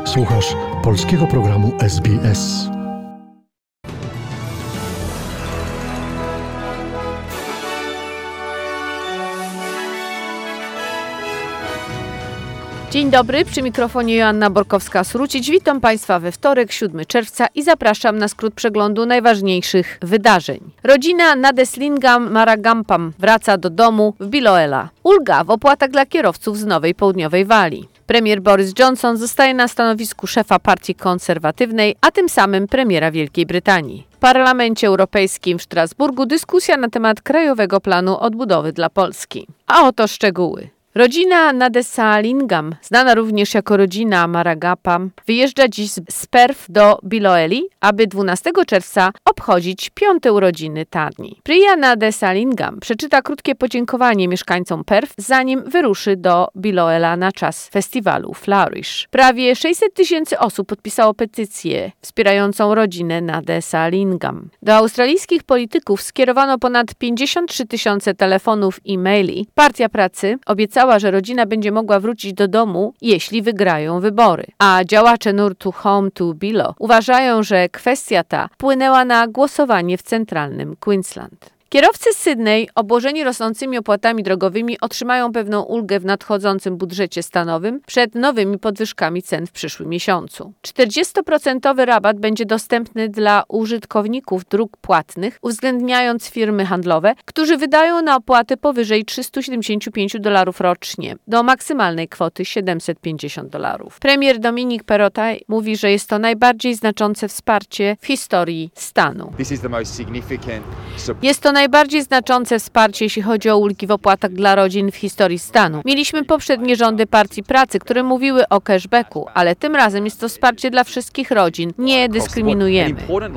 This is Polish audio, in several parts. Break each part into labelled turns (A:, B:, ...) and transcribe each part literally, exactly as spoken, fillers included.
A: Słuchasz polskiego programu S B S.
B: Dzień dobry, przy mikrofonie Joanna Borkowska-Srucić. Witam Państwa we wtorek, siódmego czerwca i zapraszam na skrót przeglądu najważniejszych wydarzeń. Rodzina Nadeslingam Maragampam wraca do domu w Biloela. Ulga w opłatach dla kierowców z Nowej Południowej Walii. Premier Boris Johnson zostaje na stanowisku szefa partii konserwatywnej, a tym samym premiera Wielkiej Brytanii. W Parlamencie Europejskim w Strasburgu dyskusja na temat Krajowego Planu Odbudowy dla Polski. A oto szczegóły. Rodzina Nadesalingam, znana również jako rodzina Maragampam, wyjeżdża dziś z Perth do Biloeli, aby dwunastego czerwca obchodzić piąte urodziny Tarni. Priya Nadesalingam przeczyta krótkie podziękowanie mieszkańcom Perth, zanim wyruszy do Biloela na czas festiwalu Flourish. Prawie sześćset tysięcy osób podpisało petycję wspierającą rodzinę Nadesalingam. Do australijskich polityków skierowano ponad pięćdziesiąt trzy tysiące telefonów i maili. Partia Pracy obiecała, że rodzina będzie mogła wrócić do domu, jeśli wygrają wybory. A działacze nurtu Home to Bilo uważają, że kwestia ta wpłynęła na głosowanie w centralnym Queensland. Kierowcy z Sydney, obłożeni rosnącymi opłatami drogowymi, otrzymają pewną ulgę w nadchodzącym budżecie stanowym przed nowymi podwyżkami cen w przyszłym miesiącu. czterdziestoprocentowy rabat będzie dostępny dla użytkowników dróg płatnych, uwzględniając firmy handlowe, którzy wydają na opłaty powyżej trzysta siedemdziesiąt pięć dolarów rocznie, do maksymalnej kwoty siedemset pięćdziesiąt dolarów. Premier Dominic Perrottet mówi, że jest to najbardziej znaczące wsparcie w historii stanu. Jest to najbardziej znaczące wsparcie, jeśli chodzi o ulgi w opłatach dla rodzin w historii stanu. Mieliśmy poprzednie rządy Partii Pracy, które mówiły o cashbacku, ale tym razem jest to wsparcie dla wszystkich rodzin. Nie dyskryminujemy.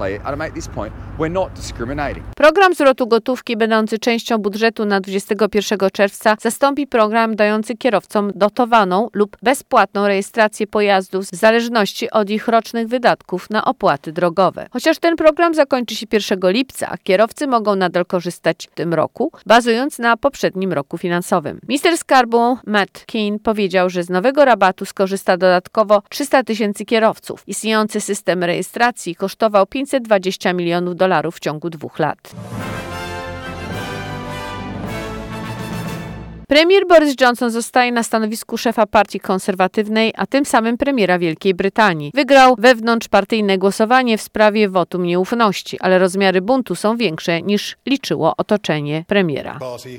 B: Program zwrotu gotówki, będący częścią budżetu na dwudziestego pierwszego czerwca, zastąpi program dający kierowcom dotowaną lub bezpłatną rejestrację pojazdów w zależności od ich rocznych wydatków na opłaty drogowe. Chociaż ten program zakończy się pierwszego lipca, kierowcy mogą nadal korzystać w tym roku, bazując na poprzednim roku finansowym. Minister skarbu Matt Kean powiedział, że z nowego rabatu skorzysta dodatkowo trzysta tysięcy kierowców. Istniejący system rejestracji kosztował pięćset dwadzieścia milionów dolarów w ciągu dwóch lat. Premier Boris Johnson zostaje na stanowisku szefa partii konserwatywnej, a tym samym premiera Wielkiej Brytanii. Wygrał wewnątrzpartyjne głosowanie w sprawie wotum nieufności, ale rozmiary buntu są większe niż liczyło otoczenie premiera.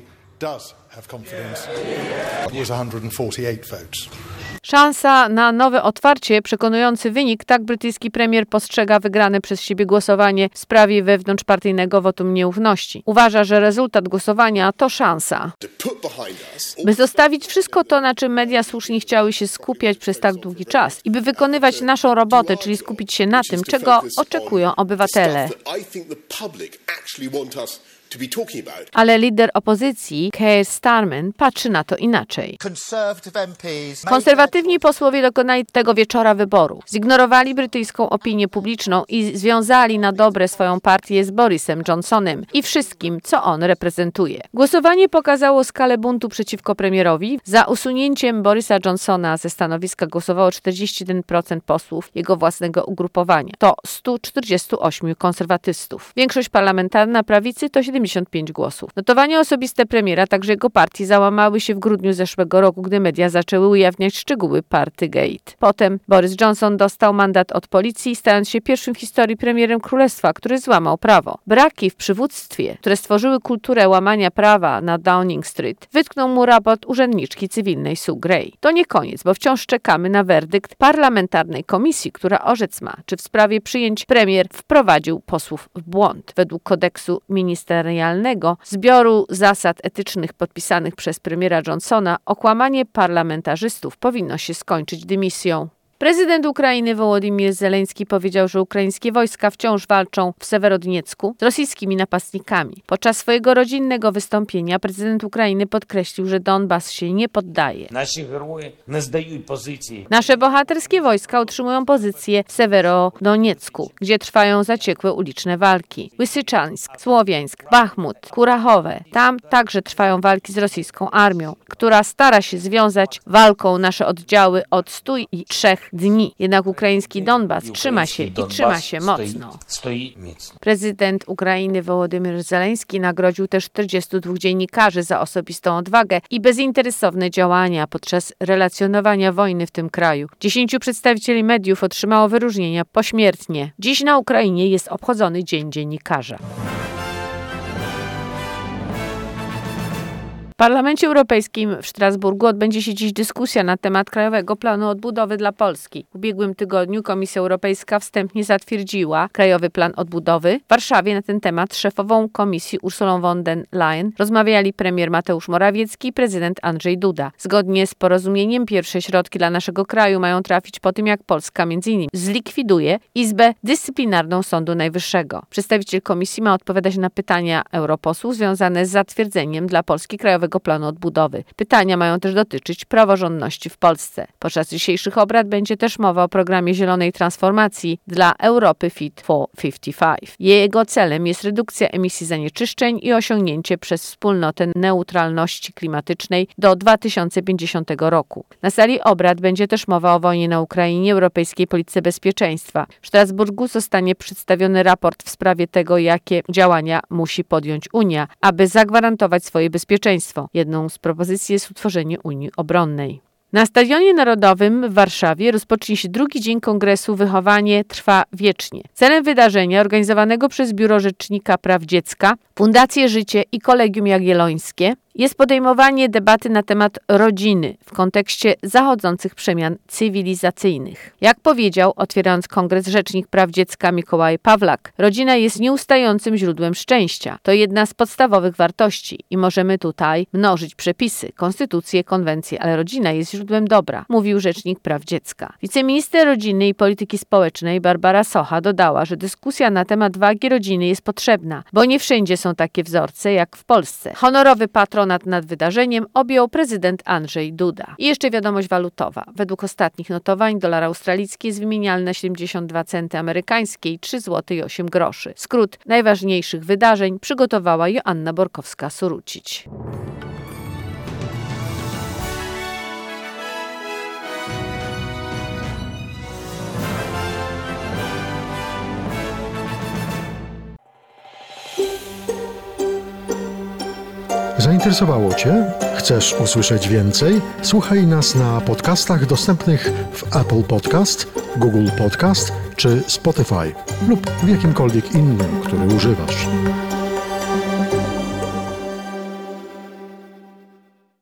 B: Szansa na nowe otwarcie, przekonujący wynik, tak brytyjski premier postrzega wygrane przez siebie głosowanie w sprawie wewnątrzpartyjnego wotum nieufności. Uważa, że rezultat głosowania to szansa, by zostawić wszystko to, na czym media słusznie chciały się skupiać przez tak długi czas i by wykonywać naszą robotę, czyli skupić się na tym, czego oczekują obywatele. Ale lider opozycji, Keir Starmer, patrzy na to inaczej. Konserwatywni posłowie dokonali tego wieczora wyboru. Zignorowali brytyjską opinię publiczną i związali na dobre swoją partię z Borisem Johnsonem i wszystkim, co on reprezentuje. Głosowanie pokazało skalę buntu przeciwko premierowi. Za usunięciem Borisa Johnsona ze stanowiska głosowało czterdzieści jeden procent posłów jego własnego ugrupowania. To stu czterdziestu ośmiu konserwatystów. Większość parlamentarna prawicy to siedemdziesiąt pięć głosów. Notowania osobiste premiera, także jego partii, załamały się w grudniu zeszłego roku, gdy media zaczęły ujawniać szczegóły Partygate. Potem Boris Johnson dostał mandat od policji, stając się pierwszym w historii premierem królestwa, który złamał prawo. Braki w przywództwie, które stworzyły kulturę łamania prawa na Downing Street, wytknął mu raport urzędniczki cywilnej Sue Gray. To nie koniec, bo wciąż czekamy na werdykt parlamentarnej komisji, która orzec ma, czy w sprawie przyjęć premier wprowadził posłów w błąd. Według kodeksu ministerialnego zbioru zasad etycznych podpisanych przez premiera Johnsona, okłamanie parlamentarzystów powinno się skończyć dymisją. Prezydent Ukrainy Wołodymyr Zełenski powiedział, że ukraińskie wojska wciąż walczą w Sewerodniecku z rosyjskimi napastnikami. Podczas swojego rodzinnego wystąpienia prezydent Ukrainy podkreślił, że Donbas się nie poddaje. Nasze bohaterskie wojska utrzymują pozycje w Sewerodoniecku, gdzie trwają zaciekłe uliczne walki. Łysyczansk, Słowiańsk, Bachmut, Kurachowe. Tam także trwają walki z rosyjską armią, która stara się związać walką nasze oddziały od stu trzech dni. Jednak ukraiński Donbas trzyma się i trzyma się mocno. Prezydent Ukrainy Wołodymyr Zełenski nagrodził też czterdziestu dwóch dziennikarzy za osobistą odwagę i bezinteresowne działania podczas relacjonowania wojny w tym kraju. Dziesięciu przedstawicieli mediów otrzymało wyróżnienia pośmiertnie. Dziś na Ukrainie jest obchodzony Dzień Dziennikarza. W Parlamencie Europejskim w Strasburgu odbędzie się dziś dyskusja na temat Krajowego Planu Odbudowy dla Polski. W ubiegłym tygodniu Komisja Europejska wstępnie zatwierdziła Krajowy Plan Odbudowy. W Warszawie na ten temat z szefową Komisji Ursulą von der Leyen rozmawiali premier Mateusz Morawiecki i prezydent Andrzej Duda. Zgodnie z porozumieniem pierwsze środki dla naszego kraju mają trafić po tym, jak Polska między innymi zlikwiduje Izbę Dyscyplinarną Sądu Najwyższego. Przedstawiciel Komisji ma odpowiadać na pytania europosłów związane z zatwierdzeniem dla Polski Krajowego Planu Odbudowy. Pytania mają też dotyczyć praworządności w Polsce. Podczas dzisiejszych obrad będzie też mowa o programie zielonej transformacji dla Europy Fit for pięćdziesiąt pięć. Jego celem jest redukcja emisji zanieczyszczeń i osiągnięcie przez wspólnotę neutralności klimatycznej do dwa tysiące pięćdziesiątego roku. Na sali obrad będzie też mowa o wojnie na Ukrainie, europejskiej polityce bezpieczeństwa. W Strasburgu zostanie przedstawiony raport w sprawie tego, jakie działania musi podjąć Unia, aby zagwarantować swoje bezpieczeństwo. Jedną z propozycji jest utworzenie Unii Obronnej. Na Stadionie Narodowym w Warszawie rozpocznie się drugi dzień kongresu Wychowanie trwa wiecznie. Celem wydarzenia organizowanego przez Biuro Rzecznika Praw Dziecka, Fundację Życie i Kolegium Jagiellońskie jest podejmowanie debaty na temat rodziny w kontekście zachodzących przemian cywilizacyjnych. Jak powiedział, otwierając kongres Rzecznik Praw Dziecka Mikołaj Pawlak, rodzina jest nieustającym źródłem szczęścia. To jedna z podstawowych wartości i możemy tutaj mnożyć przepisy, konstytucje, konwencje, ale rodzina jest źródłem dobra, mówił Rzecznik Praw Dziecka. Wiceminister Rodziny i Polityki Społecznej Barbara Socha dodała, że dyskusja na temat wagi rodziny jest potrzebna, bo nie wszędzie są takie wzorce jak w Polsce. Honorowy patron nad wydarzeniem objął prezydent Andrzej Duda. I jeszcze wiadomość walutowa. Według ostatnich notowań dolar australijski jest wymienialny na siedemdziesiąt dwa centy amerykańskie i trzy złote i osiem groszy. Skrót najważniejszych wydarzeń przygotowała Joanna Borkowska-Surucić.
A: Zainteresowało Cię? Chcesz usłyszeć więcej? Słuchaj nas na podcastach dostępnych w Apple Podcast, Google Podcast czy Spotify lub w jakimkolwiek innym, który używasz.